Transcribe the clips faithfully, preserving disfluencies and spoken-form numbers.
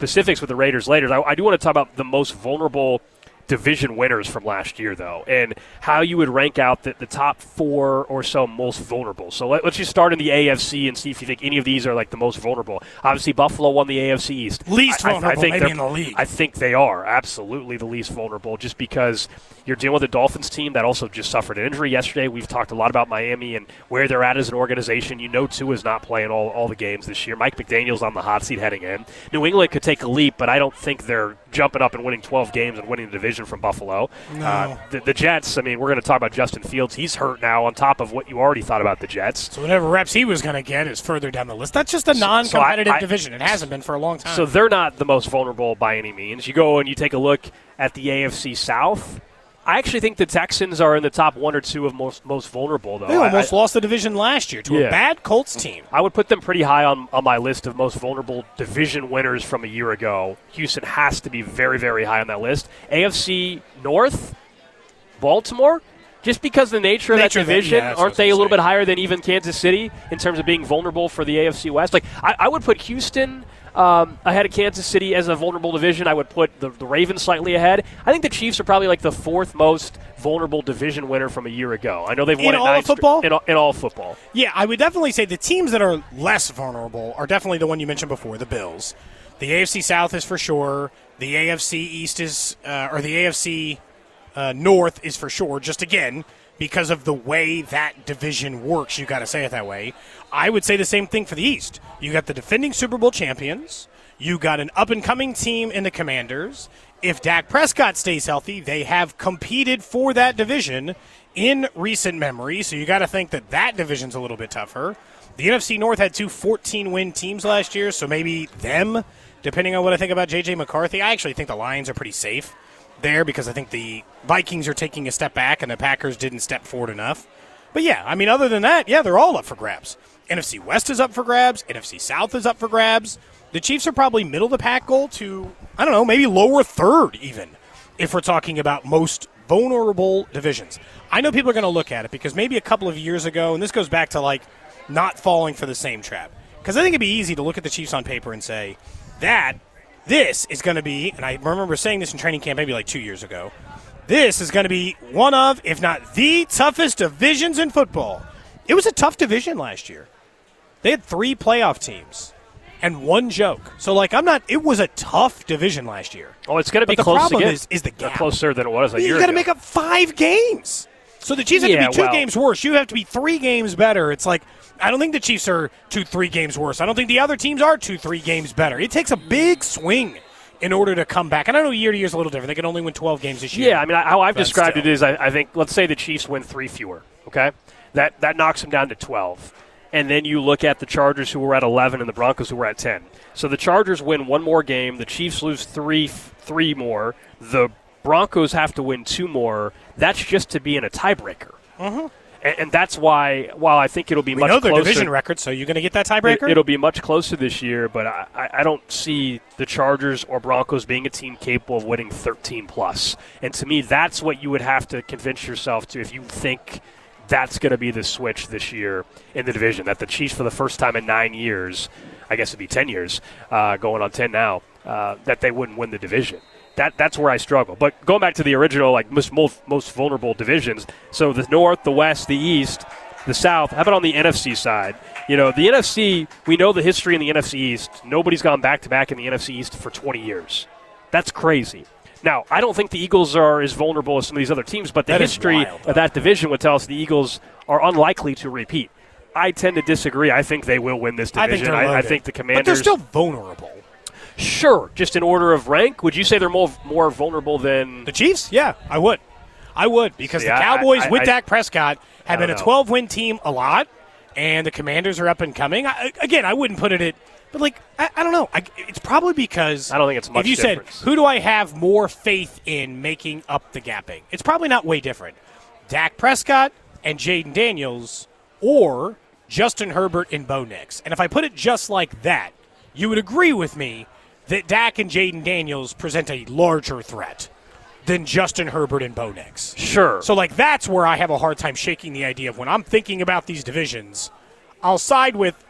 specifics with the Raiders later. I, I do want to talk about the most vulnerable division winners from last year, though, and how you would rank out the, the top four or so most vulnerable. So let, let's just start in the A F C and see if you think any of these are like the most vulnerable. Obviously, Buffalo won the A F C East. Least I, vulnerable, I, I think maybe in the league. I think they are absolutely the least vulnerable, just because you're dealing with a Dolphins team that also just suffered an injury yesterday. We've talked a lot about Miami and where they're at as an organization. You know, Tua is not playing all, all the games this year. Mike McDaniel's on the hot seat heading in. New England could take a leap, but I don't think they're jumping up and winning twelve games and winning the division from Buffalo. No. Uh, the, the Jets, I mean, we're going to talk about Justin Fields. He's hurt now on top of what you already thought about the Jets. So whatever reps he was going to get is further down the list. That's just a non-competitive so I, I, division. It hasn't been for a long time. So they're not the most vulnerable by any means. You go and you take a look at the A F C South. I actually think the Texans are in the top one or two of most most vulnerable, though. They almost I, lost the division last year to yeah. a bad Colts team. I would put them pretty high on, on my list of most vulnerable division winners from a year ago. Houston has to be very, very high on that list. A F C North, Baltimore, just because of the nature of nature that division, that, yeah, aren't they a little say. bit higher than even Kansas City in terms of being vulnerable for the A F C West? Like, I, I would put Houston Um, ahead of Kansas City as a vulnerable division. I would put the, the Ravens slightly ahead. I think the Chiefs are probably like the fourth most vulnerable division winner from a year ago. I know they've won in it all nine of football. Stri- in, all, in all football. Yeah, I would definitely say the teams that are less vulnerable are definitely the one you mentioned before, the Bills. The A F C South is for sure. The A F C East is, uh, or the A F C uh, North is for sure. Just again, because of the way that division works, you got to say it that way. I would say the same thing for the East. You got the defending Super Bowl champions. You got an up-and-coming team in the Commanders. If Dak Prescott stays healthy, they have competed for that division in recent memory, so you got to think that that division's a little bit tougher. The N F C North had two fourteen-win teams last year, so maybe them, depending on what I think about J J McCarthy. I actually think the Lions are pretty safe there because I think the Vikings are taking a step back and the Packers didn't step forward enough. But, yeah, I mean, other than that, yeah, they're all up for grabs. N F C West is up for grabs. N F C South is up for grabs. The Chiefs are probably middle of the pack goal to, I don't know, maybe lower third even, if we're talking about most vulnerable divisions. I know people are going to look at it because maybe a couple of years ago, and this goes back to like not falling for the same trap. Because I think it'd be easy to look at the Chiefs on paper and say that this is going to be, and I remember saying this in training camp maybe like two years ago, this is going to be one of, if not the toughest divisions in football. It was a tough division last year. They had three playoff teams. And one joke. So, like, I'm not – it was a tough division last year. Oh, it's going to be but close the problem again. is, is the gap. Closer than it was a you year You got to ago. make up five games. So the Chiefs have yeah, to be two well, games worse. You have to be three games better. It's like I don't think the Chiefs are two, three games worse. I don't think the other teams are two, three games better. It takes a big swing in order to come back. And I know year to year is a little different. They can only win twelve games this year. Yeah, I mean, how I've described still. it is I, I think – let's say the Chiefs win three fewer, okay? That, that knocks them down to twelve. And then you look at the Chargers, who were at eleven, and the Broncos, who were at ten. So the Chargers win one more game. The Chiefs lose three three more. The Broncos have to win two more. That's just to be in a tiebreaker. Mm-hmm. And, and that's why, while I think it'll be we much know their closer. division record, so you're going to get that tiebreaker? It, it'll be much closer this year, but I, I, I don't see the Chargers or Broncos being a team capable of winning thirteen plus. And to me, that's what you would have to convince yourself to if you think – that's going to be the switch this year in the division, that the Chiefs for the first time in nine years, I guess it'd be ten years, uh, going on ten now, uh, that they wouldn't win the division. That That's where I struggle. But going back to the original, like most, most, most vulnerable divisions, so the North, the West, the East, the South, how about on the N F C side? You know, the N F C, we know the history in the N F C East. Nobody's gone back-to-back in the N F C East for twenty years. That's crazy. Now, I don't think the Eagles are as vulnerable as some of these other teams, but the that history wild, of that division would tell us the Eagles are unlikely to repeat. I tend to disagree. I think they will win this division. I think, I, I think the Commanders. But they're still vulnerable. Sure. Just in order of rank, would you say they're more more vulnerable than the Chiefs? Yeah, I would. I would because See, the I, Cowboys I, I, with I, Dak Prescott have been a know. twelve-win team a lot, and the Commanders are up and coming. I, again, I wouldn't put it at. But, like, I, I don't know. I, it's probably because I don't think it's much if you difference. said, who do I have more faith in making up the gapping? It's probably not way different. Dak Prescott and Jaden Daniels or Justin Herbert and Bo Nix. And if I put it just like that, you would agree with me that Dak and Jaden Daniels present a larger threat than Justin Herbert and Bo Nix. Sure. So, like, that's where I have a hard time shaking the idea of when I'm thinking about these divisions, I'll side with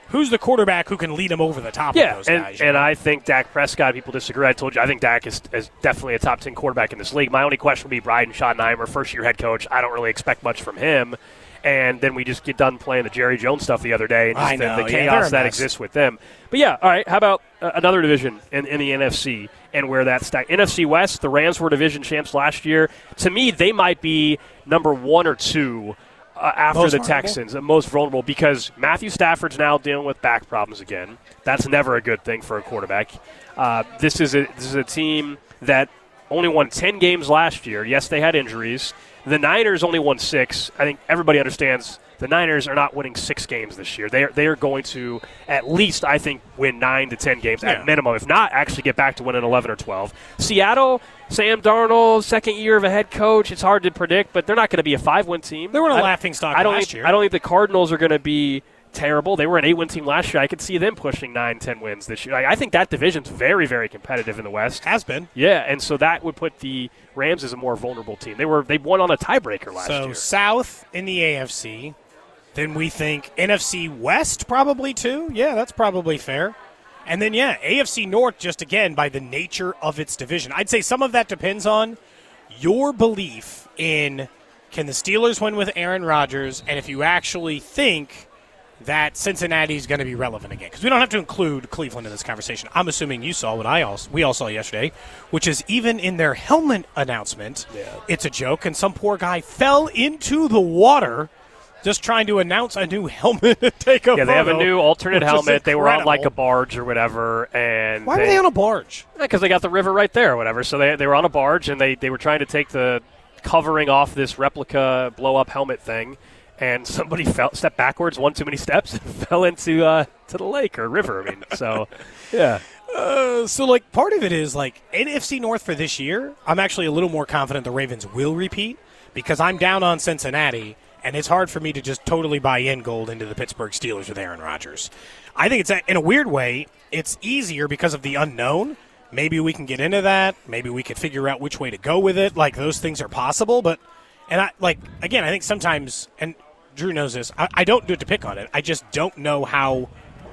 who's the quarterback who can lead them over the top yeah, of those and, guys? and know? I think Dak Prescott, people disagree. I told you, I think Dak is, is definitely a top ten quarterback in this league. My only question would be Brian Schottenheimer, first-year head coach. I don't really expect much from him. And then we just get done playing the Jerry Jones stuff the other day, and just I know, the, the yeah, chaos that mess. exists with them. But, yeah, all right, how about uh, another division in, in the N F C and where that's stacked? N F C West, the Rams were division champs last year. To me, they might be number one or two uh, after Most the vulnerable? Texans, uh, most vulnerable, because Matthew Stafford's now dealing with back problems again. That's never a good thing for a quarterback. Uh, this is a this is a team that only won ten games last year. Yes, they had injuries. The Niners only won six. I think everybody understands the Niners are not winning six games this year. They are, they are going to at least, I think, win nine to ten games Yeah. at minimum. If not, actually get back to winning eleven or twelve. Seattle, Sam Darnold, second year of a head coach. It's hard to predict, but they're not going to be a five-win team. They were a I- laughingstock I don't last think, year. I don't think the Cardinals are going to be terrible. They were an eight-win team last year. I could see them pushing nine, ten wins this year. Like, I think that division's very, very competitive in the West. Has been. Yeah, and so that would put the Rams as a more vulnerable team. They were they won on a tiebreaker last So year. South in the A F C. Then we think N F C West probably too. Yeah, that's probably fair. And then, yeah, A F C North, just again, by the nature of its division. I'd say some of that depends on your belief in can the Steelers win with Aaron Rodgers, and if you actually think that Cincinnati's going to be relevant again. Because we don't have to include Cleveland in this conversation. I'm assuming you saw what I also, we all saw yesterday, which is even in their helmet announcement, Yeah. it's a joke, and some poor guy fell into the water just trying to announce a new helmet to take a Yeah, they have a photo, new alternate which is helmet. They were on like a incredible. barge or whatever, and Why were they on a barge? Because they got the river right there or whatever. So they they were on a barge, and they, they were trying to take the covering off this replica blow-up helmet thing, and somebody fell, stepped backwards one too many steps and fell into uh, to the lake or river. I mean, so, yeah. Uh, so, like, part of it is, like, N F C North for this year, I'm actually a little more confident the Ravens will repeat because I'm down on Cincinnati, and it's hard for me to just totally buy in gold into the Pittsburgh Steelers with Aaron Rodgers. I think it's, a, in a weird way, it's easier because of the unknown. Maybe we can get into that. Maybe we could figure out which way to go with it. Like, those things are possible, but, and I, like, again, I think sometimes, and Drew knows this, I, I don't do it to pick on it. I just don't know how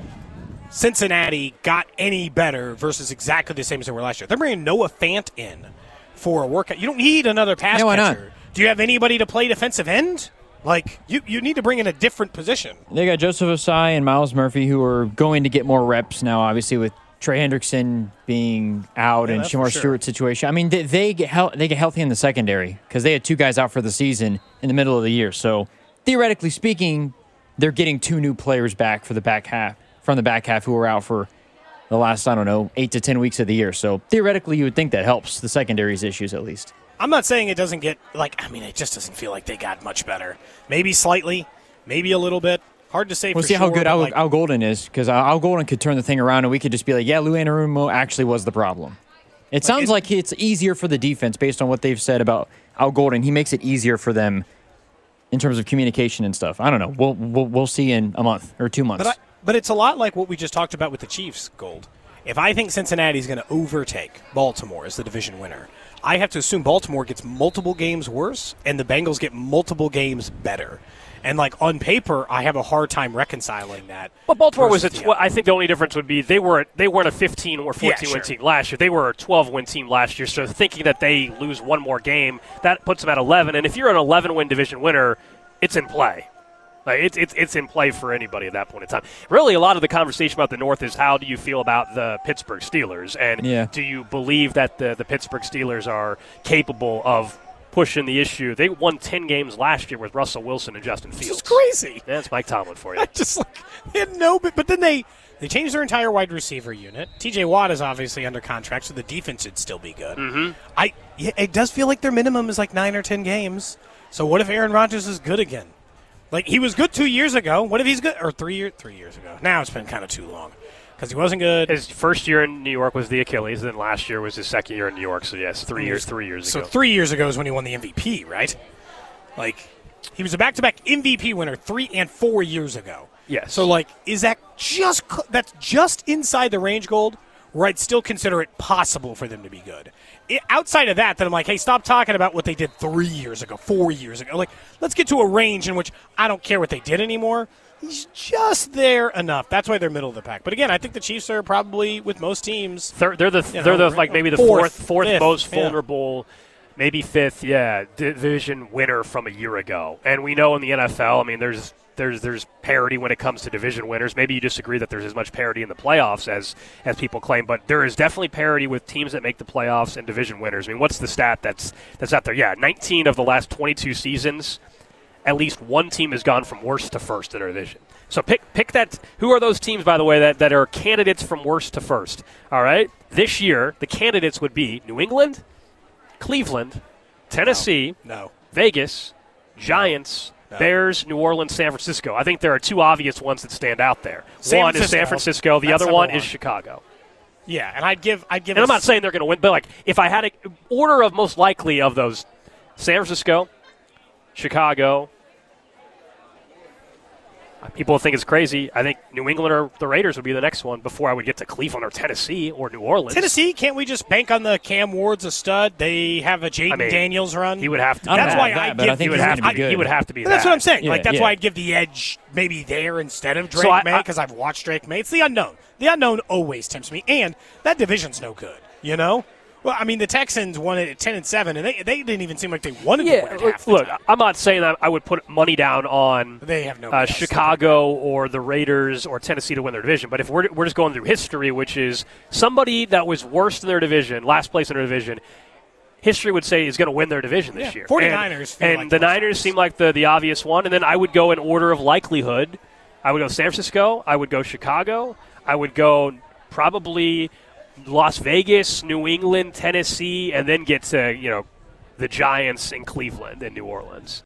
Cincinnati got any better versus exactly the same as they were last year. They're bringing Noah Fant in for a workout. You don't need another pass Yeah, why not? catcher. Do you have anybody to play defensive end? Like, you, you need to bring in a different position. They got Joseph Osai and Miles Murphy, who are going to get more reps now, obviously, with Trey Hendrickson being out Yeah, and that's for Shamar sure. Stewart's situation. I mean, they, they get hel- they get healthy in the secondary because they had two guys out for the season in the middle of the year. So, theoretically speaking, they're getting two new players back for the back half, from the back half who were out for the last, I don't know, eight to ten weeks of the year. So, theoretically, you would think that helps the secondary's issues at least. I'm not saying it doesn't get, like, I mean, it just doesn't feel like they got much better. Maybe slightly, maybe a little bit. Hard to say We'll for see sure. how good but, Al, like, Al Golden is, because Al Golden could turn the thing around and we could just be like, yeah, Lou Anarumo actually was the problem. It sounds it- like it's easier for the defense based on what they've said about Al Golden. He makes it easier for them in terms of communication and stuff. I don't know. We'll we'll, we'll see in a month or two months. But, I, but it's a lot like what we just talked about with the Chiefs, Gold. If I think Cincinnati's going to overtake Baltimore as the division winner, I have to assume Baltimore gets multiple games worse and the Bengals get multiple games better. And, like, on paper, I have a hard time reconciling that. But Baltimore was a. versus Tw- the- I think the only difference would be they were they weren't a fifteen or fourteen Yeah, win sure. team last year. They were a twelve win team last year. So thinking that they lose one more game, that puts them at eleven. And if you're an eleven win division winner, it's in play. Like it's it's it's in play for anybody at that point in time. Really, a lot of the conversation about the North is how do you feel about the Pittsburgh Steelers, and Yeah. do you believe that the the Pittsburgh Steelers are capable of pushing the issue? They won ten games last year with Russell Wilson and Justin Fields. It's crazy. That's Mike Tomlin for you. I just, like, they had no, but, but then they, they changed their entire wide receiver unit. T J Watt is obviously under contract, so the defense should still be good. Mm-hmm. I, yeah, it does feel like their minimum is like nine or ten games. So what if Aaron Rodgers is good again? Like, he was good two years ago. What if he's good? Or three, year, three years ago. Now it's been kind of too long because he wasn't good. His first year in New York was the Achilles, then last year was his second year in New York. So yes, three years, three years So ago. three years ago is when he won the M V P, right? Like, he was a back-to-back M V P winner three and four years ago. Yes. So, like, is that just cl- that's just inside the range, Gold, where I'd still consider it possible for them to be good? It, outside of that, then I'm like, hey, stop talking about what they did three years ago, four years ago. Like, let's get to a range in which I don't care what they did anymore. he's just there enough. That's why they're middle of the pack. But again, I think the Chiefs are probably, with most teams, they're, they're the you they're know, the like maybe the fourth, fourth fourth fifth, most yeah. vulnerable, maybe fifth, yeah, division winner from a year ago. And we know in the N F L, I mean, there's there's there's parity when it comes to division winners. Maybe you disagree that there's as much parity in the playoffs as as people claim, but there is definitely parity with teams that make the playoffs and division winners. I mean, what's the stat that's that's out there? Yeah, nineteen of the last twenty-two seasons, at least one team has gone from worst to first in their division. So pick pick that. Who are those teams, by the way, that, that are candidates from worst to first? All right? This year, the candidates would be New England, Cleveland, Tennessee, no, no. Vegas, Giants, no. Bears, New Orleans, San Francisco. I think there are two obvious ones that stand out there. San one Francisco, is San Francisco. The that's other one, one is Chicago. Yeah, and I'd give I'd give. And I'm not saying they're going to win, but like if I had an order of most likely of those, San Francisco, Chicago. People think it's crazy. I think New England or the Raiders would be the next one before I would get to Cleveland or Tennessee or New Orleans. Tennessee, can't we just bank on the Cam Ward's a stud? They have a Jaden I mean, Daniels run. He would have to. That's why that, I give. give. I think he would have to be be. Good. He would have to be. That's that. what I'm saying. Yeah, like that's yeah. why I'd give the edge maybe there instead of Drake so I, May because I've watched Drake May. It's the unknown. The unknown always tempts me, and that division's no good. You know. Well, I mean, the Texans won it at ten and seven, and they they didn't even seem like they wanted yeah, to win it look, half the look time. I'm not saying that I would put money down on They have no uh, Chicago or the Raiders or Tennessee to win their division. But if we're we're just going through history, which is somebody that was worst in their division, last place in their division, history would say is going to win their division this yeah, year. 49ers and, feel and like the those Niners guys. seem like the the obvious one. And then I would go in order of likelihood. I would go San Francisco. I would go Chicago. I would go probably Las Vegas, New England, Tennessee, and then get to, you know, the Giants in Cleveland and New Orleans.